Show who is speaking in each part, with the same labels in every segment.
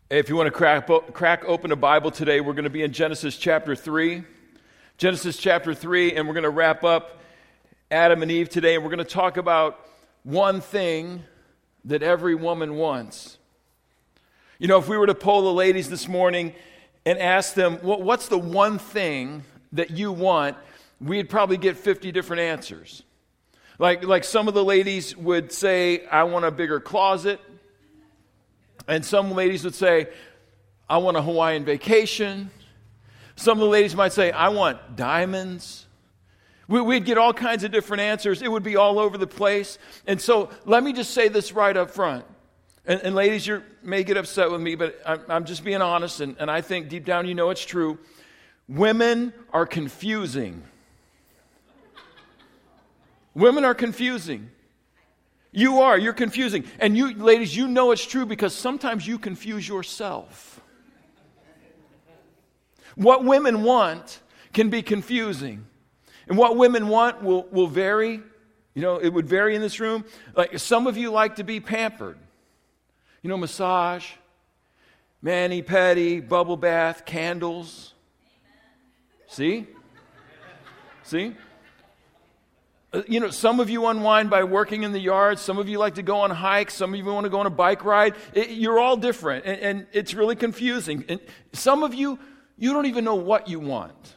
Speaker 1: If you want to crack open a Bible today, we're going to be in Genesis chapter 3. Genesis chapter 3, and we're going to wrap up Adam and Eve today, and we're going to talk about one thing that every woman wants. You know, if we were to poll the ladies this morning and ask them, what's the one thing that you want, we'd probably get 50 different answers. Like some of the ladies would say, I want a bigger closet. And some ladies would say, I want a Hawaiian vacation. Some of the ladies might say, I want diamonds. We'd get all kinds of different answers. It would be all over the place. And so let me just say this right up front. And ladies, you may get upset with me, but I'm just being honest, and I think deep down you know it's true. Women are confusing. Women are confusing. You're confusing. And you, ladies, you know it's true because sometimes you confuse yourself. What women want can be confusing. And what women want will vary. You know, it would vary in this room. Like some of you like to be pampered. You know, massage, mani-pedi, bubble bath, candles. See? You know, some of you unwind by working in the yard. Some of you like to go on hikes. Some of you want to go on a bike ride. You're all different, and it's really confusing. And some of you don't even know what you want.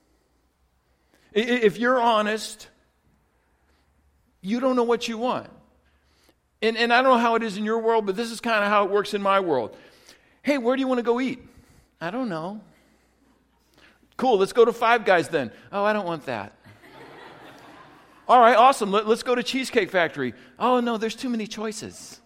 Speaker 1: If you're honest, you don't know what you want. And I don't know how it is in your world, but this is kind of how it works in my world. Hey, where do you want to go eat? I don't know. Cool, let's go to Five Guys then. Oh, I don't want that. All right, awesome. Let's go to Cheesecake Factory. Oh, no, there's too many choices.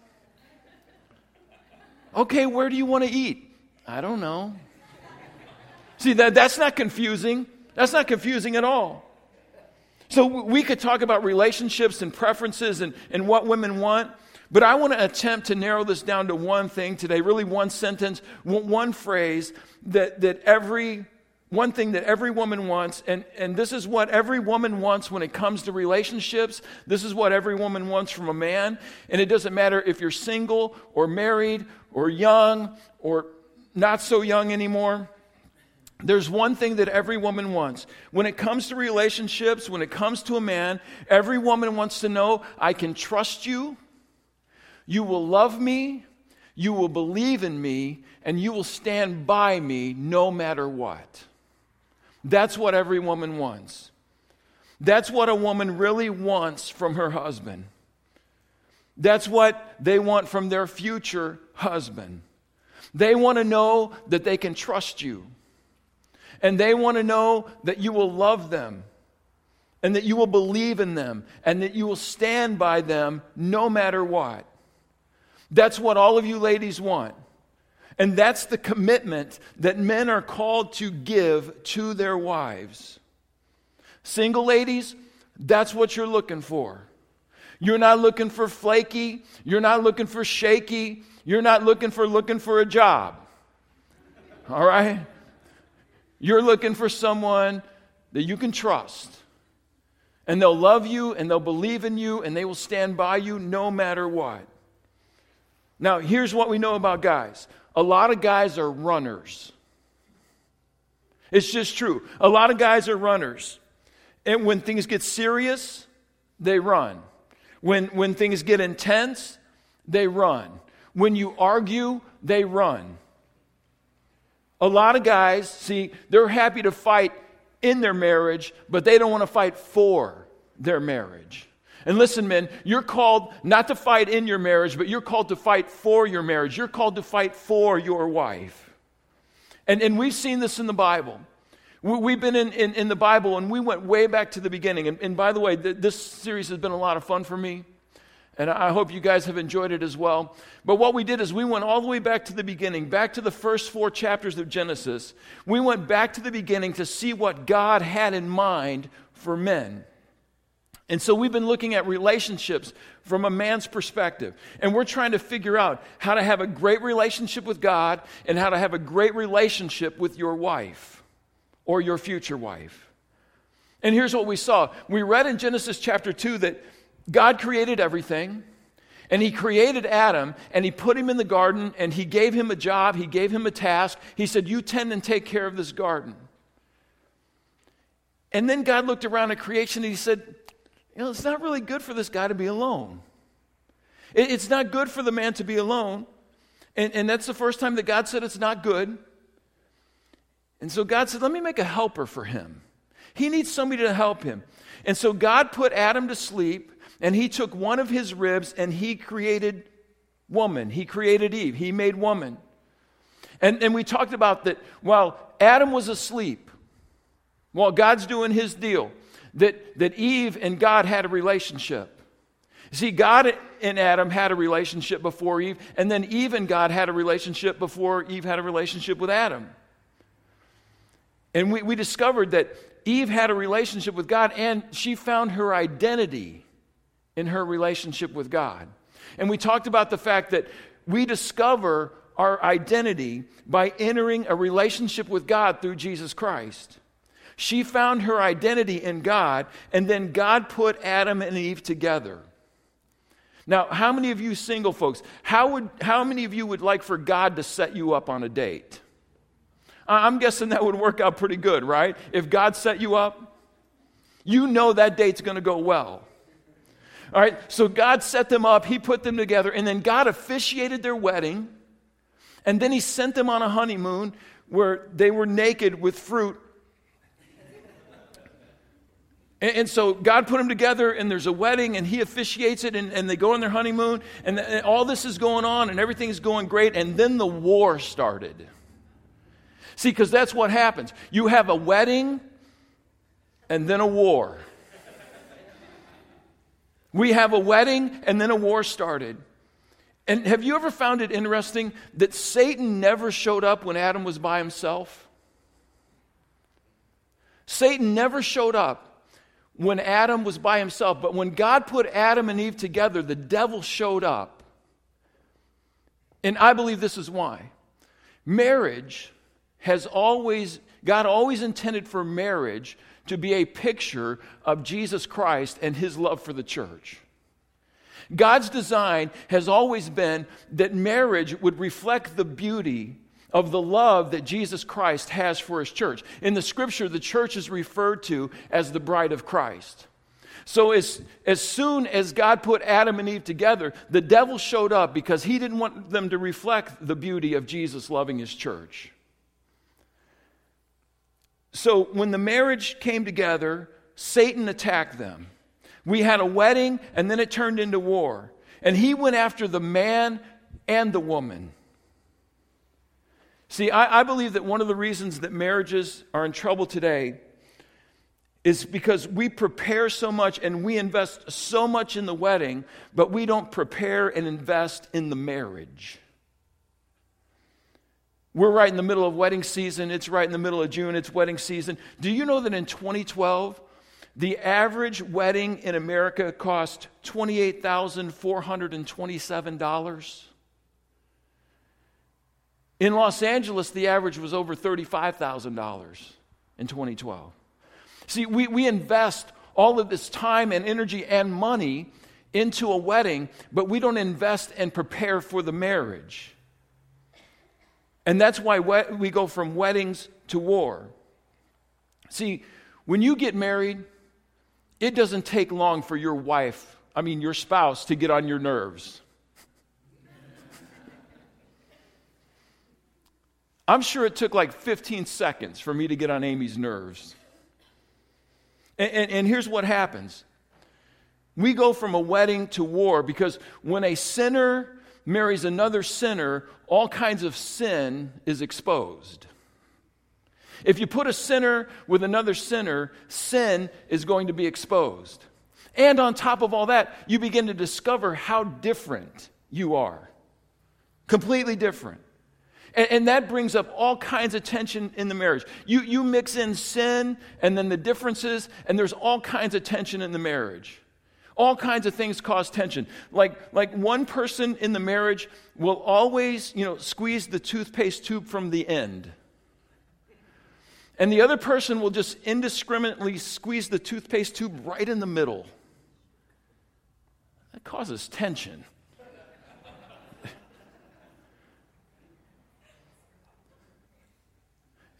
Speaker 1: Okay, where do you want to eat? I don't know. See, that's not confusing. That's not confusing at all. So we could talk about relationships and preferences and what women want, but I want to attempt to narrow this down to one thing today, really one sentence, one phrase one thing that every woman wants, and this is what every woman wants when it comes to relationships. This is what every woman wants from a man, and it doesn't matter if you're single or married or young or not so young anymore. There's one thing that every woman wants. When it comes to relationships, when it comes to a man, every woman wants to know, I can trust you, you will love me, you will believe in me, and you will stand by me no matter what. That's what every woman wants. That's what a woman really wants from her husband. That's what they want from their future husband. They want to know that they can trust you. And they want to know that you will love them. And that you will believe in them. And that you will stand by them no matter what. That's what all of you ladies want. And that's the commitment that men are called to give to their wives. Single ladies, that's what you're looking for. You're not looking for flaky. You're not looking for shaky. You're not looking for a job. All right? You're looking for someone that you can trust. And they'll love you and they'll believe in you and they will stand by you no matter what. Now, here's what we know about guys. A lot of guys are runners. It's just true. A lot of guys are runners. And when things get serious, they run. When things get intense, they run. When you argue, they run. A lot of guys, see, they're happy to fight in their marriage, but they don't want to fight for their marriage. And listen, men, you're called not to fight in your marriage, but you're called to fight for your marriage. You're called to fight for your wife. And we've seen this in the Bible. We've been in the Bible, and we went way back to the beginning. And by the way, this series has been a lot of fun for me. And I hope you guys have enjoyed it as well. But what we did is we went all the way back to the beginning, back to the first 4 chapters of Genesis. We went back to the beginning to see what God had in mind for men. And so we've been looking at relationships from a man's perspective. And we're trying to figure out how to have a great relationship with God and how to have a great relationship with your wife or your future wife. And here's what we saw. We read in Genesis chapter 2 that God created everything. And he created Adam, and he put him in the garden, and he gave him a job, he gave him a task. He said, you tend and take care of this garden. And then God looked around at creation, and he said, it's not really good for this guy to be alone. It's not good for the man to be alone. And that's the first time that God said it's not good. And so God said, let me make a helper for him. He needs somebody to help him. And so God put Adam to sleep, and he took one of his ribs, and he created woman. He created Eve. He made woman. And we talked about that while Adam was asleep, while God's doing his deal, that Eve and God had a relationship. See, God and Adam had a relationship before Eve, and then Eve and God had a relationship before Eve had a relationship with Adam. And we discovered that Eve had a relationship with God, and she found her identity in her relationship with God. And we talked about the fact that we discover our identity by entering a relationship with God through Jesus Christ. She found her identity in God, and then God put Adam and Eve together. Now, how many of you single folks, how many of you would like for God to set you up on a date? I'm guessing that would work out pretty good, right? If God set you up, you know that date's going to go well. All right, so God set them up, he put them together, and then God officiated their wedding, and then he sent them on a honeymoon where they were naked with fruit. And so God put them together, and there's a wedding, and he officiates it, and they go on their honeymoon, and all this is going on, and everything's going great, and then the war started. See, because that's what happens. You have a wedding, and then a war. We have a wedding, and then a war started. And have you ever found it interesting that Satan never showed up when Adam was by himself? Satan never showed up when Adam was by himself, but when God put Adam and Eve together, the devil showed up. And I believe this is why. Marriage God always intended for marriage to be a picture of Jesus Christ and his love for the church. God's design has always been that marriage would reflect the beauty of the love that Jesus Christ has for his church. In the scripture, the church is referred to as the bride of Christ. So as soon as God put Adam and Eve together, the devil showed up because he didn't want them to reflect the beauty of Jesus loving his church. So when the marriage came together, Satan attacked them. We had a wedding, and then it turned into war. And he went after the man and the woman. See, I believe that one of the reasons that marriages are in trouble today is because we prepare so much and we invest so much in the wedding, but we don't prepare and invest in the marriage. We're right in the middle of wedding season. It's right in the middle of June. It's wedding season. Do you know that in 2012, the average wedding in America cost $28,427? In Los Angeles, the average was over $35,000 in 2012. See, we invest all of this time and energy and money into a wedding, but we don't invest and prepare for the marriage. And that's why we go from weddings to war. See, when you get married, it doesn't take long for your spouse, to get on your nerves. I'm sure it took like 15 seconds for me to get on Amy's nerves. And here's what happens. We go from a wedding to war because when a sinner marries another sinner, all kinds of sin is exposed. If you put a sinner with another sinner, sin is going to be exposed. And on top of all that, you begin to discover how different you are. Completely different. And that brings up all kinds of tension in the marriage. You mix in sin and then the differences, and there's all kinds of tension in the marriage. All kinds of things cause tension. Like one person in the marriage will always, squeeze the toothpaste tube from the end. And the other person will just indiscriminately squeeze the toothpaste tube right in the middle. That causes tension.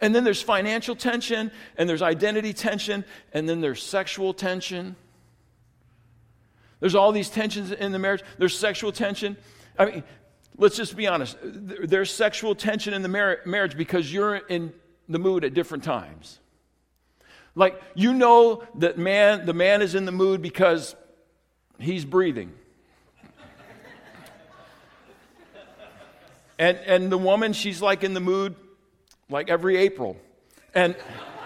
Speaker 1: And then there's financial tension, and there's identity tension, and then there's sexual tension. There's all these tensions in the marriage. There's sexual tension. I mean, let's just be honest. There's sexual tension in the marriage because you're in the mood at different times. Like, you know that the man is in the mood because he's breathing. And the woman, she's like in the mood like every April. And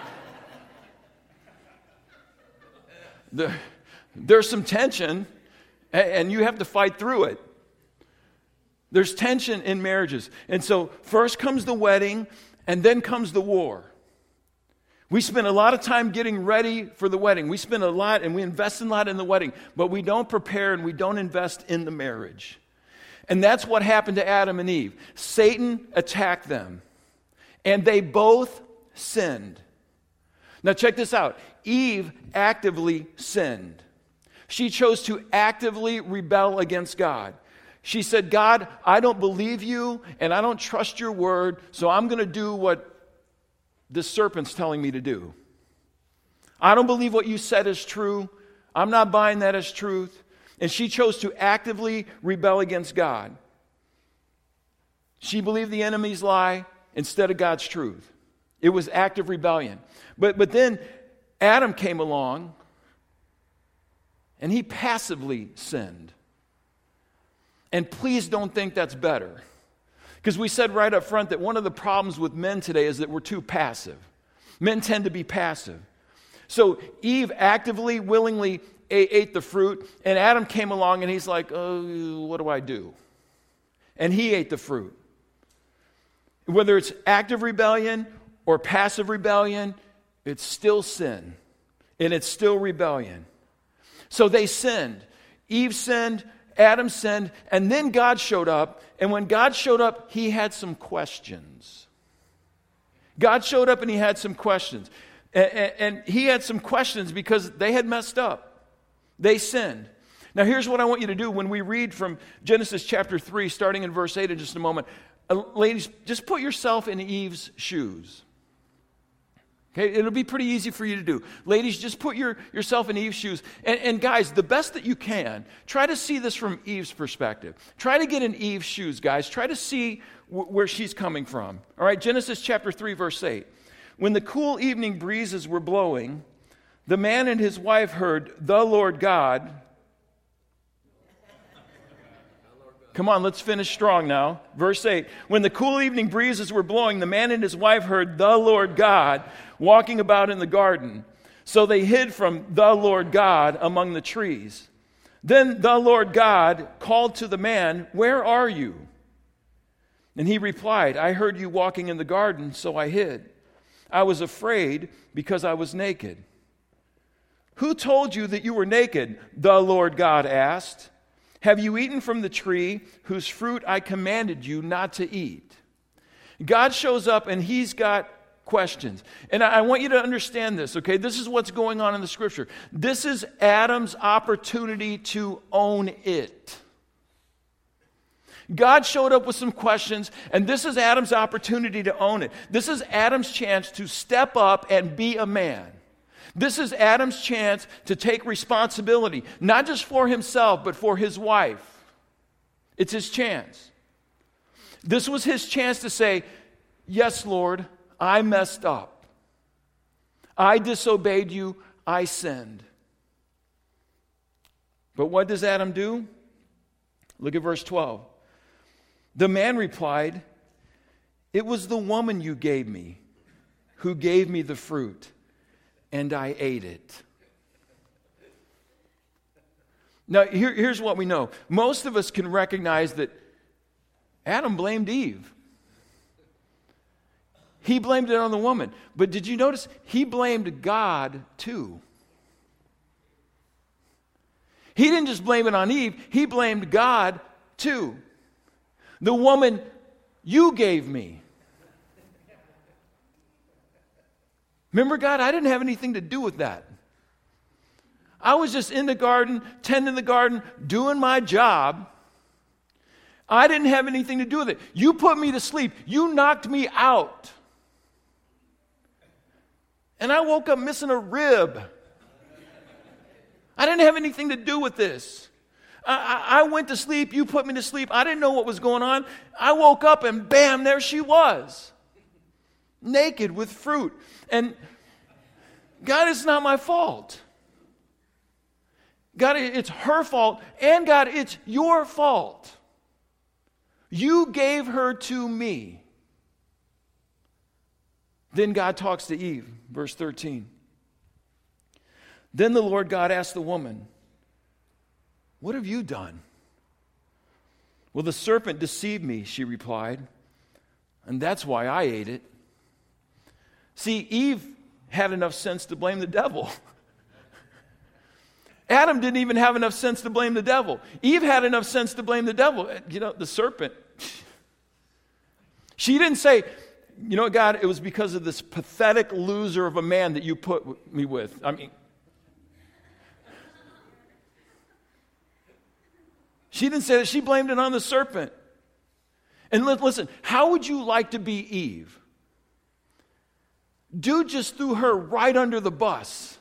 Speaker 1: there's some tension, and you have to fight through it. There's tension in marriages. And so first comes the wedding, and then comes the war. We spend a lot of time getting ready for the wedding. We spend a lot and we invest a lot in the wedding, but we don't prepare and we don't invest in the marriage. And that's what happened to Adam and Eve. Satan attacked them, and they both sinned. Now check this out. Eve actively sinned. She chose to actively rebel against God. She said, God, I don't believe you and I don't trust your word, so I'm going to do what the serpent's telling me to do. I don't believe what you said is true. I'm not buying that as truth. And she chose to actively rebel against God. She believed the enemy's lie instead of God's truth. It was active rebellion. But then Adam came along and he passively sinned. And please don't think that's better. Because we said right up front that one of the problems with men today is that we're too passive. Men tend to be passive. So Eve actively, willingly ate the fruit, and Adam came along and he's like, oh, what do I do? And he ate the fruit. Whether it's active rebellion or passive rebellion, it's still sin. And it's still rebellion. So they sinned. Eve sinned, Adam sinned, and then God showed up. And when God showed up, he had some questions. God showed up and he had some questions. And he had some questions because they had messed up. They sinned. Now here's what I want you to do when we read from Genesis chapter 3, starting in verse 8 in just a moment. Ladies, just put yourself in Eve's shoes. Okay, it'll be pretty easy for you to do. Ladies, just put yourself in Eve's shoes. And guys, the best that you can, try to see this from Eve's perspective. Try to get in Eve's shoes, guys. Try to see where she's coming from. All right, Genesis chapter 3, verse 8. When the cool evening breezes were blowing, the man and his wife heard the Lord God. Come on, let's finish strong now. Verse 8. When the cool evening breezes were blowing, the man and his wife heard the Lord God walking about in the garden. So they hid from the Lord God among the trees. Then the Lord God called to the man, "Where are you?" And he replied, "I heard you walking in the garden, so I hid. I was afraid because I was naked." "Who told you that you were naked?" the Lord God asked. "Have you eaten from the tree whose fruit I commanded you not to eat?" God shows up and he's got questions. And I want you to understand this, okay? This is what's going on in the scripture. This is Adam's opportunity to own it. God showed up with some questions, and this is Adam's opportunity to own it. This is Adam's chance to step up and be a man. This is Adam's chance to take responsibility, not just for himself, but for his wife. It's his chance. This was his chance to say, "Yes, Lord, I messed up. I disobeyed you. I sinned." But what does Adam do? Look at verse 12. The man replied, "It was the woman you gave me who gave me the fruit, and I ate it." Now, here's what we know. Most of us can recognize that Adam blamed Eve. He blamed it on the woman. But did you notice? He blamed God too. He didn't just blame it on Eve. He blamed God too. The woman you gave me. Remember, God, I didn't have anything to do with that. I was just in the garden, tending the garden, doing my job. I didn't have anything to do with it. You put me to sleep. You knocked me out. And I woke up missing a rib. I didn't have anything to do with this. I went to sleep. You put me to sleep. I didn't know what was going on. I woke up and bam, there she was. Naked with fruit. And God, it's not my fault. God, it's her fault. And God, it's your fault. You gave her to me. Then God talks to Eve, verse 13. Then the Lord God asked the woman, what have you done? Well, the serpent deceived me, she replied, and that's why I ate it. See, Eve had enough sense to blame the devil. Adam didn't even have enough sense to blame the devil. Eve had enough sense to blame the devil. You know, the serpent. She didn't say, you know what, God, it was because of this pathetic loser of a man that you put me with. I mean, she didn't say that. She blamed it on the serpent. And listen, how would you like to be Eve? Dude just threw her right under the bus.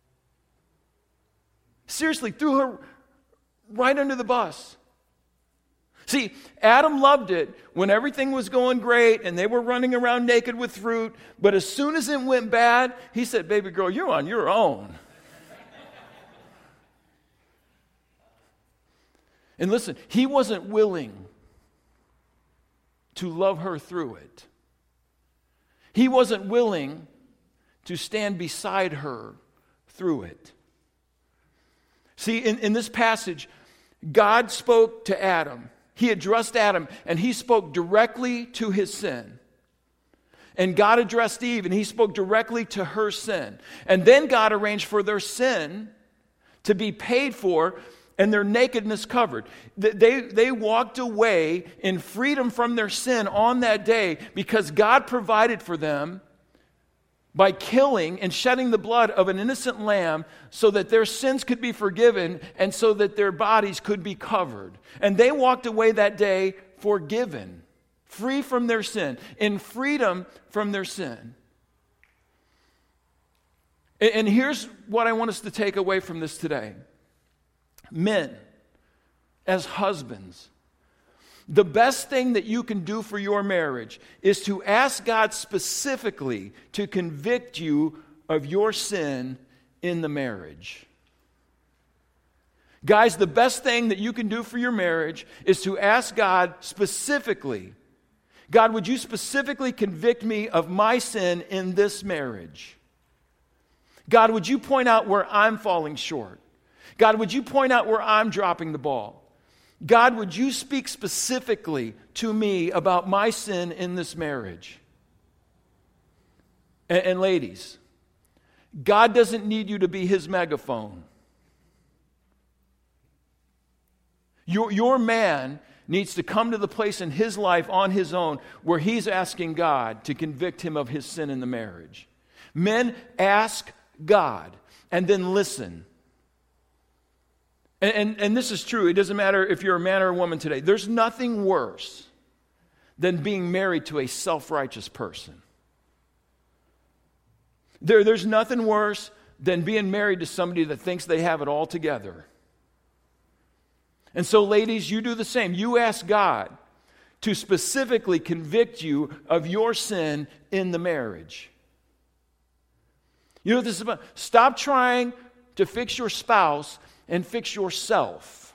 Speaker 1: Seriously, threw her right under the bus. See, Adam loved it when everything was going great and they were running around naked with fruit. But as soon as it went bad, he said, baby girl, you're on your own. And listen, he wasn't willing to love her through it. He wasn't willing to stand beside her through it. See, in this passage, God spoke to Adam. He addressed Adam, and he spoke directly to his sin. And God addressed Eve, and he spoke directly to her sin. And then God arranged for their sin to be paid for and their nakedness covered. They walked away in freedom from their sin on that day because God provided for them by killing and shedding the blood of an innocent lamb so that their sins could be forgiven and so that their bodies could be covered. And they walked away that day forgiven, free from their sin, in freedom from their sin. And here's what I want us to take away from this today. Men, as husbands, the best thing that you can do for your marriage is to ask God specifically to convict you of your sin in the marriage. Guys, the best thing that you can do for your marriage is to ask God specifically, God, would you specifically convict me of my sin in this marriage? God, would you point out where I'm falling short? God, would you point out where I'm dropping the ball? God, would you speak specifically to me about my sin in this marriage? And ladies, God doesn't need you to be his megaphone. Your man needs to come to the place in his life on his own where he's asking God to convict him of his sin in the marriage. Men, ask God and then listen. And this is true. It doesn't matter if you're a man or a woman today. There's nothing worse than being married to a self-righteous person. There's nothing worse than being married to somebody that thinks they have it all together. And so, ladies, you do the same. You ask God to specifically convict you of your sin in the marriage. You know what this is about? Stop trying to fix your spouse and fix yourself.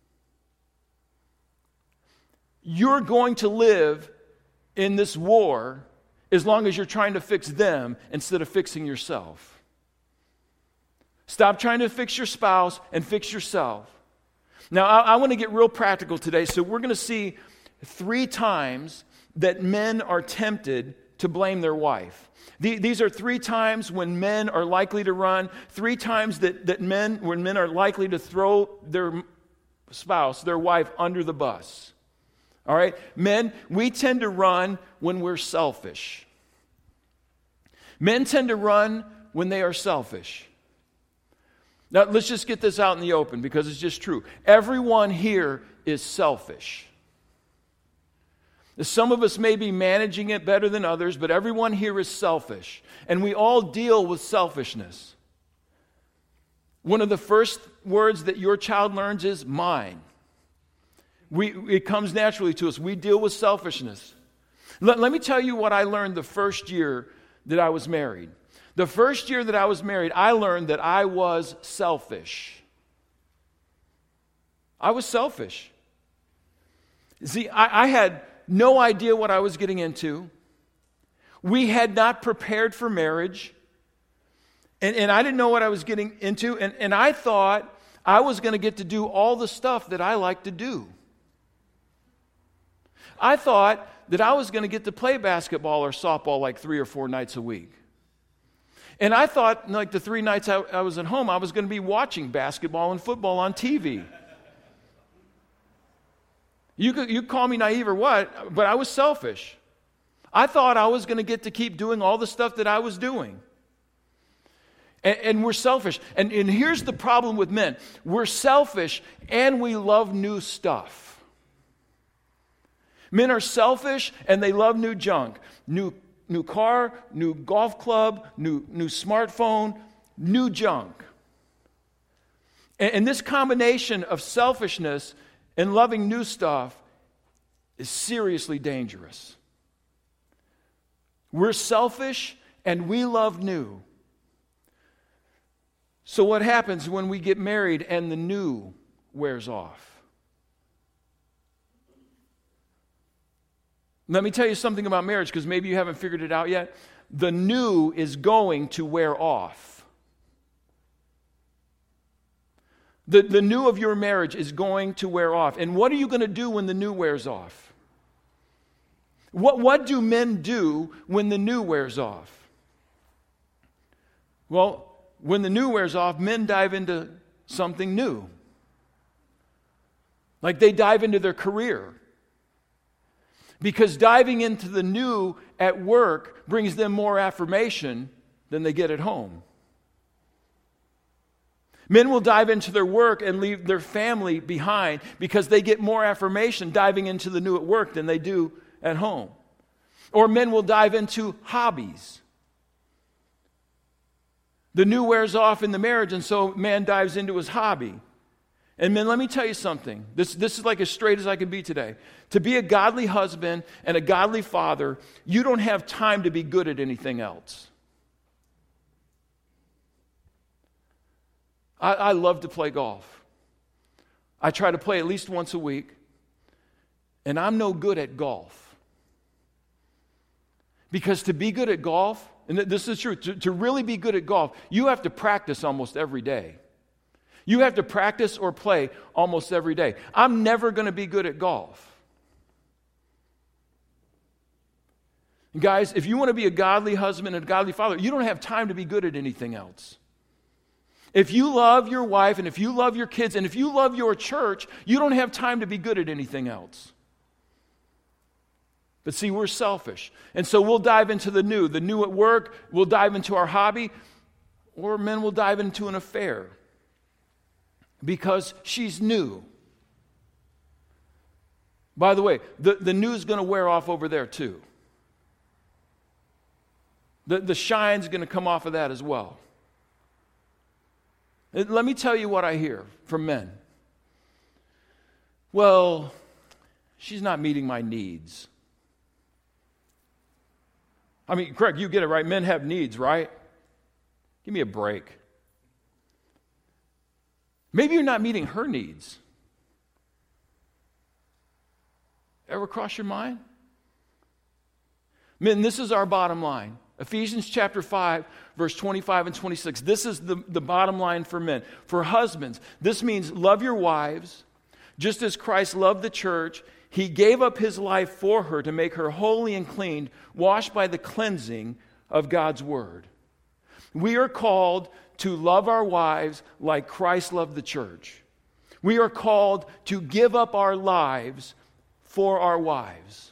Speaker 1: You're going to live in this war as long as you're trying to fix them instead of fixing yourself. Stop trying to fix your spouse and fix yourself. Now, I want to get real practical today, so we're going to see 3 times that men are tempted to blame their wife. These are 3 times when men are likely to run, 3 times when men are likely to throw their spouse, their wife, under the bus. All right? Men, we tend to run when we're selfish. Men tend to run when they are selfish. Now, let's just get this out in the open because it's just true. Everyone here is selfish. Some of us may be managing it better than others, but everyone here is selfish. And we all deal with selfishness. One of the first words that your child learns is mine. It comes naturally to us. We deal with selfishness. Let me tell you what I learned the first year that I was married. The first year that I was married, I learned that I was selfish. I was selfish. See, I had no idea what I was getting into. We had not prepared for marriage. And I didn't know what I was getting into. And I thought I was going to get to do all the stuff that I like to do. I thought that I was going to get to play basketball or softball like 3 or 4 nights a week. And I thought, like the 3 nights I was at home, I was going to be watching basketball and football on TV. You could call me naive or what, but I was selfish. I thought I was going to get to keep doing all the stuff that I was doing. And we're selfish. And here's the problem with men. We're selfish and we love new stuff. Men are selfish and they love new junk. New car, new golf club, new smartphone, new junk. And this combination of selfishness and loving new stuff is seriously dangerous. We're selfish and we love new. So what happens when we get married and the new wears off? Let me tell you something about marriage, because maybe you haven't figured it out yet. The new is going to wear off. The new of your marriage is going to wear off. And what are you going to do when the new wears off? What do men do when the new wears off? Well, when the new wears off, men dive into something new. Like they dive into their career. Because diving into the new at work brings them more affirmation than they get at home. Men will dive into their work and leave their family behind because they get more affirmation diving into the new at work than they do at home. Or men will dive into hobbies. The new wears off in the marriage, and so man dives into his hobby. And men, let me tell you something. This is like as straight as I can be today. To be a godly husband and a godly father, you don't have time to be good at anything else. I love to play golf. I try to play at least once a week, and I'm no good at golf. Because to be good at golf, and this is true, to really be good at golf, you have to practice almost every day. You have to practice or play almost every day. I'm never going to be good at golf. Guys, if you want to be a godly husband and a godly father, you don't have time to be good at anything else. If you love your wife and if you love your kids and if you love your church, you don't have time to be good at anything else. But see, we're selfish. And so we'll dive into the new at work, we'll dive into our hobby, or men will dive into an affair because she's new. By the way, the new is going to wear off over there too. The shine's going to come off of that as well. Let me tell you what I hear from men. Well, she's not meeting my needs. I mean, Craig, you get it, right? Men have needs, right? Give me a break. Maybe you're not meeting her needs. Ever cross your mind? Men, this is our bottom line. Ephesians chapter 5, verse 25 and 26. This is the bottom line for men. For husbands, this means love your wives, just as Christ loved the church. He gave up his life for her to make her holy and clean, washed by the cleansing of God's word. We are called to love our wives like Christ loved the church. We are called to give up our lives for our wives.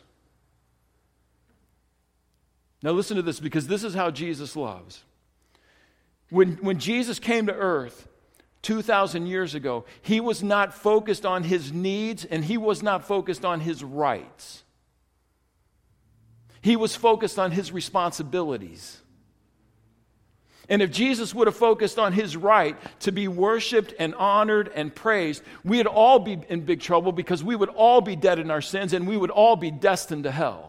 Speaker 1: Now listen to this, because this is how Jesus loves. When Jesus came to earth 2,000 years ago, he was not focused on his needs and he was not focused on his rights. He was focused on his responsibilities. And if Jesus would have focused on his right to be worshiped and honored and praised, we'd all be in big trouble because we would all be dead in our sins and we would all be destined to hell.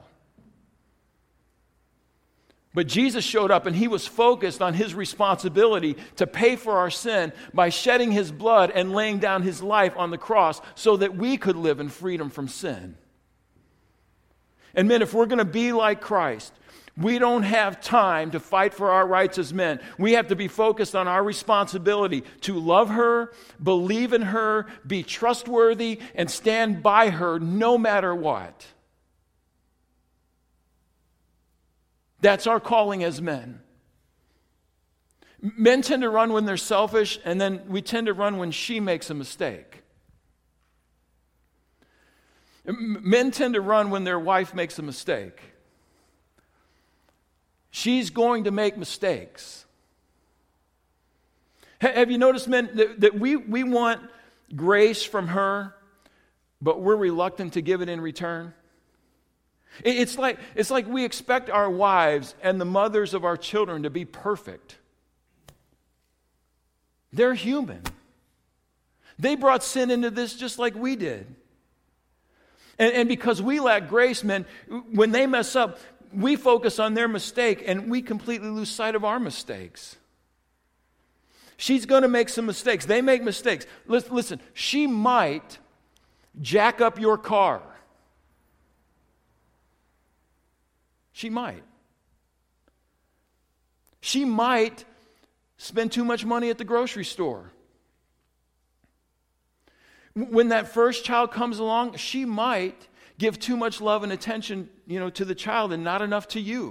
Speaker 1: But Jesus showed up and he was focused on his responsibility to pay for our sin by shedding his blood and laying down his life on the cross so that we could live in freedom from sin. And men, if we're going to be like Christ, we don't have time to fight for our rights as men. We have to be focused on our responsibility to love her, believe in her, be trustworthy, and stand by her no matter what. That's our calling as men. Men tend to run when they're selfish, and then we tend to run when she makes a mistake. Men tend to run when their wife makes a mistake. She's going to make mistakes. Have you noticed, men, that we want grace from her, but we're reluctant to give it in return? It's like we expect our wives and the mothers of our children to be perfect. They're human. They brought sin into this just like we did. And because we lack grace, men, when they mess up, we focus on their mistake and we completely lose sight of our mistakes. She's going to make some mistakes. They make mistakes. Listen, she might jack up your car. She might. She might spend too much money at the grocery store. When that first child comes along, she might give too much love and attention, to the child and not enough to you.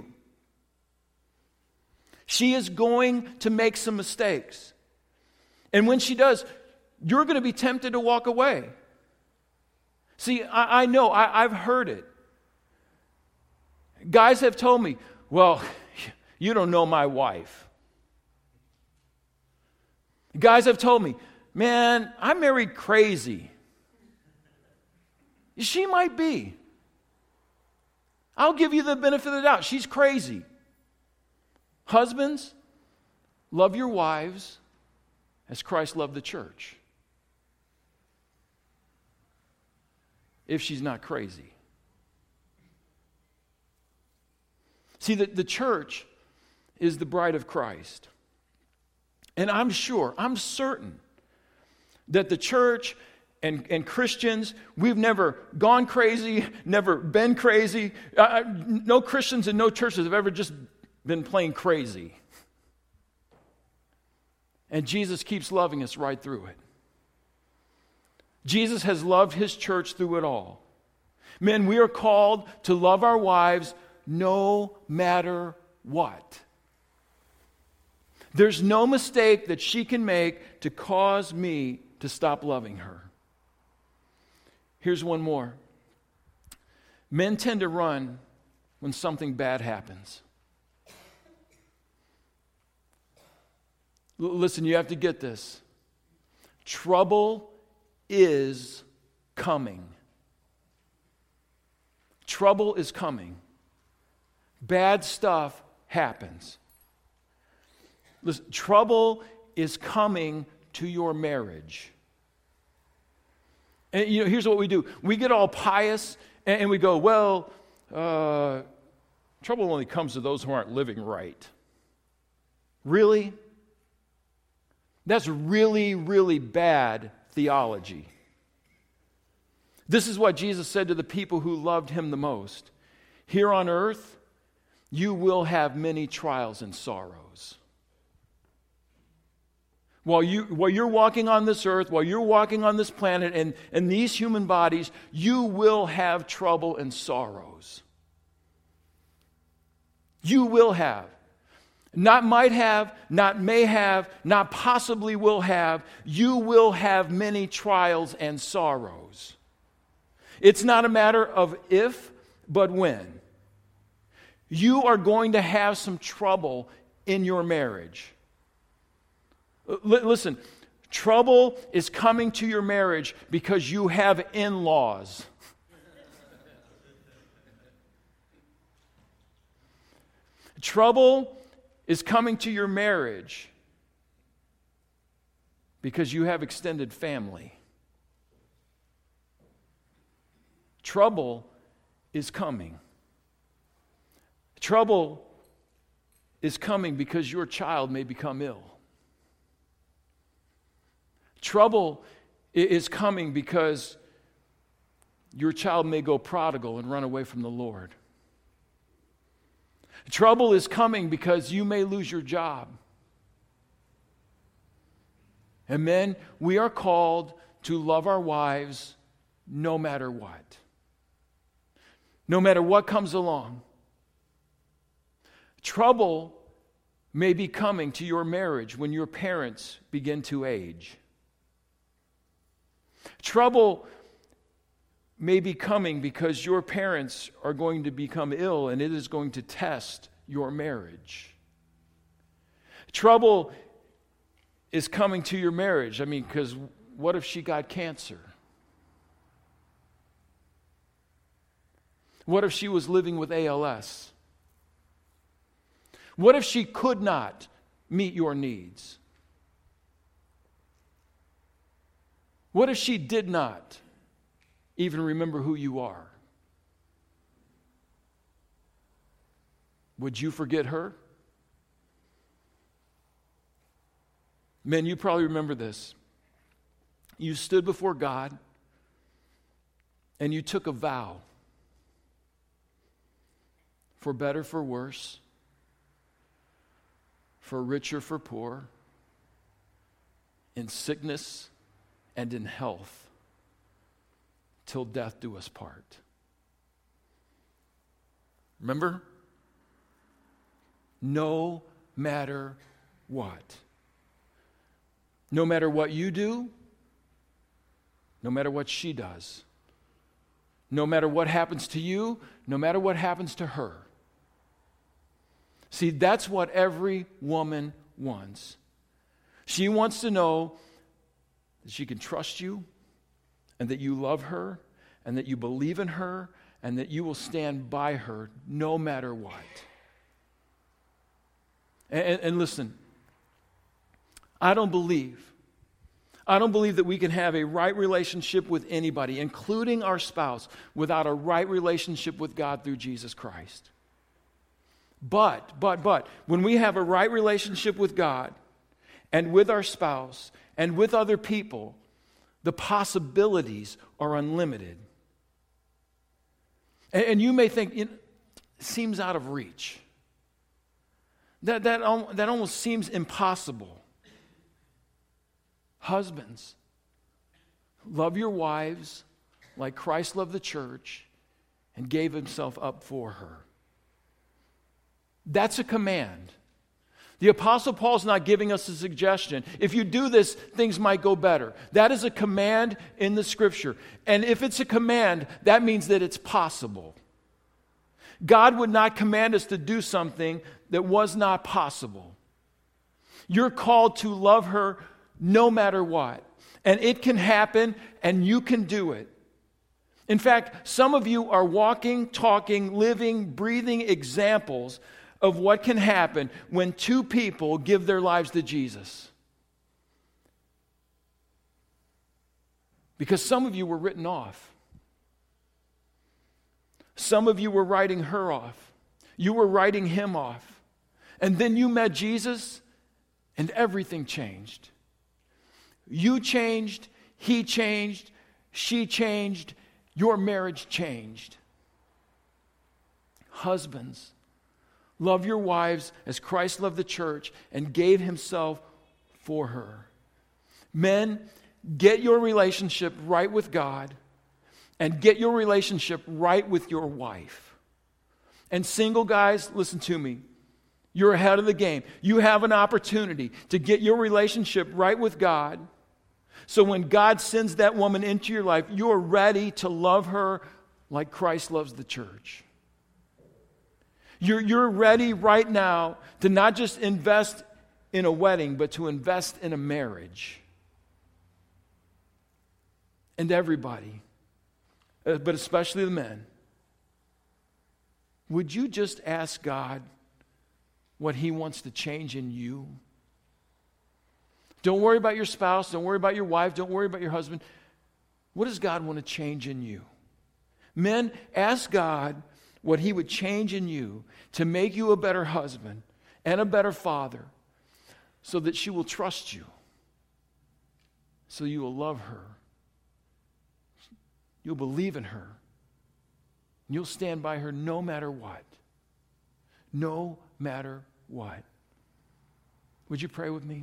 Speaker 1: She is going to make some mistakes. And when she does, you're going to be tempted to walk away. See, I know, I've heard it. Guys have told me, well, you don't know my wife. Guys have told me, man, I married crazy. She might be. I'll give you the benefit of the doubt. She's crazy. Husbands, love your wives as Christ loved the church. If she's not crazy. See, the church is the bride of Christ. And I'm certain that the church and Christians, we've never gone crazy, never been crazy. No Christians and no churches have ever just been plain crazy. And Jesus keeps loving us right through it. Jesus has loved his church through it all. Men, we are called to love our wives no matter what. There's no mistake that she can make to cause me to stop loving her. Here's one more. Men tend to run when something bad happens. Listen, you have to get this. Trouble is coming. Trouble is coming. Bad stuff happens. Listen, trouble is coming to your marriage. And here's what we do. We get all pious and we go, well, trouble only comes to those who aren't living right. Really? That's really, really bad theology. This is what Jesus said to the people who loved him the most. Here on earth, you will have many trials and sorrows. While you're walking on this earth, while you're walking on this planet and these human bodies, you will have trouble and sorrows. You will have. Not might have, not may have, not possibly will have. You will have many trials and sorrows. It's not a matter of if, but when. You are going to have some trouble in your marriage. Listen, trouble is coming to your marriage because you have in-laws. Trouble is coming to your marriage because you have extended family. Trouble is coming. Trouble is coming because your child may become ill. Trouble is coming because your child may go prodigal and run away from the Lord. Trouble is coming because you may lose your job. And men, we are called to love our wives no matter what. No matter what comes along. Trouble may be coming to your marriage when your parents begin to age. Trouble may be coming because your parents are going to become ill and it is going to test your marriage. Trouble is coming to your marriage. Because what if she got cancer? What if she was living with ALS? What if she could not meet your needs? What if she did not even remember who you are? Would you forget her? Men, you probably remember this. You stood before God and you took a vow. For better, for worse. For richer, for poor. In sickness and in health. Till death do us part. Remember? No matter what. No matter what you do, no matter what she does, no matter what happens to you, no matter what happens to her. See, that's what every woman wants. She wants to know that she can trust you and that you love her and that you believe in her and that you will stand by her no matter what. And listen, I don't believe that we can have a right relationship with anybody, including our spouse, without a right relationship with God through Jesus Christ. But, when we have a right relationship with God and with our spouse and with other people, the possibilities are unlimited. And you may think, it seems out of reach. That almost seems impossible. Husbands, love your wives like Christ loved the church and gave himself up for her. That's a command. The Apostle Paul's not giving us a suggestion. If you do this, things might go better. That is a command in the Scripture. And if it's a command, that means that it's possible. God would not command us to do something that was not possible. You're called to love her no matter what. And it can happen, and you can do it. In fact, some of you are walking, talking, living, breathing examples of what can happen when two people give their lives to Jesus. Because some of you were written off. Some of you were writing her off. You were writing him off. And then you met Jesus, and everything changed. You changed, he changed, she changed, your marriage changed. Husbands, love your wives as Christ loved the church and gave himself for her. Men, get your relationship right with God and get your relationship right with your wife. And single guys, listen to me. You're ahead of the game. You have an opportunity to get your relationship right with God. So when God sends that woman into your life, you're ready to love her like Christ loves the church. You're ready right now to not just invest in a wedding, but to invest in a marriage. And everybody, but especially the men, would you just ask God what He wants to change in you? Don't worry about your spouse. Don't worry about your wife. Don't worry about your husband. What does God want to change in you? Men, ask God what He would change in you to make you a better husband and a better father so that she will trust you, so you will love her. You'll believe in her. And you'll stand by her no matter what. No matter what. Would you pray with me?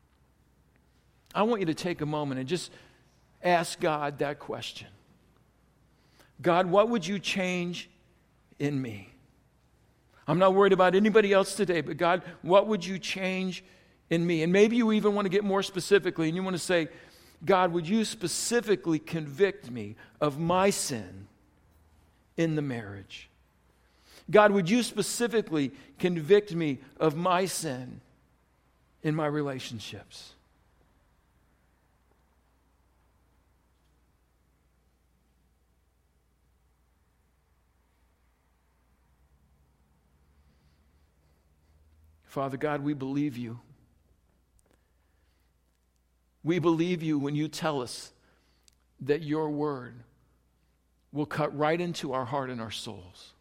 Speaker 1: I want you to take a moment and just ask God that question. God, what would you change in me? I'm not worried about anybody else today, but God, what would you change in me? And maybe you even want to get more specifically and you want to say, God, would you specifically convict me of my sin in the marriage? God, would you specifically convict me of my sin in my relationships? Father God, we believe you. We believe you when you tell us that your word will cut right into our heart and our souls.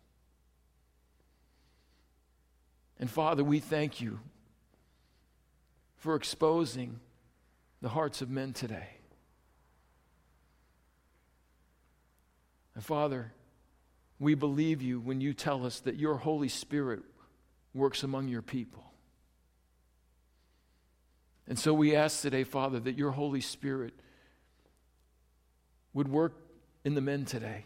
Speaker 1: And Father, we thank you for exposing the hearts of men today. And Father, we believe you when you tell us that your Holy Spirit works among your people. And so we ask today, Father, that your Holy Spirit would work in the men today.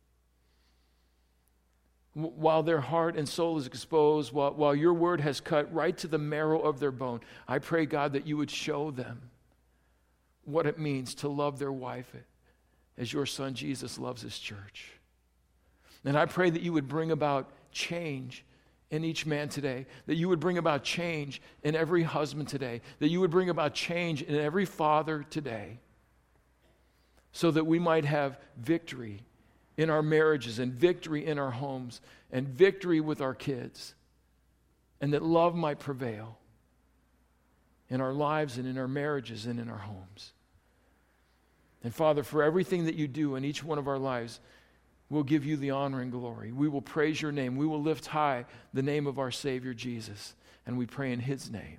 Speaker 1: While their heart and soul is exposed, while your word has cut right to the marrow of their bone, I pray, God, that you would show them what it means to love their wife as your Son Jesus loves his church. And I pray that you would bring about change in each man today, that you would bring about change in every husband today, that you would bring about change in every father today, so that we might have victory in our marriages and victory in our homes and victory with our kids, and that love might prevail in our lives and in our marriages and in our homes. And Father, for everything that you do in each one of our lives, we'll give you the honor and glory. We will praise your name. We will lift high the name of our Savior Jesus. And we pray in his name.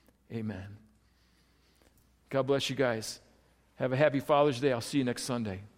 Speaker 1: Amen. God bless you guys. Have a happy Father's Day. I'll see you next Sunday.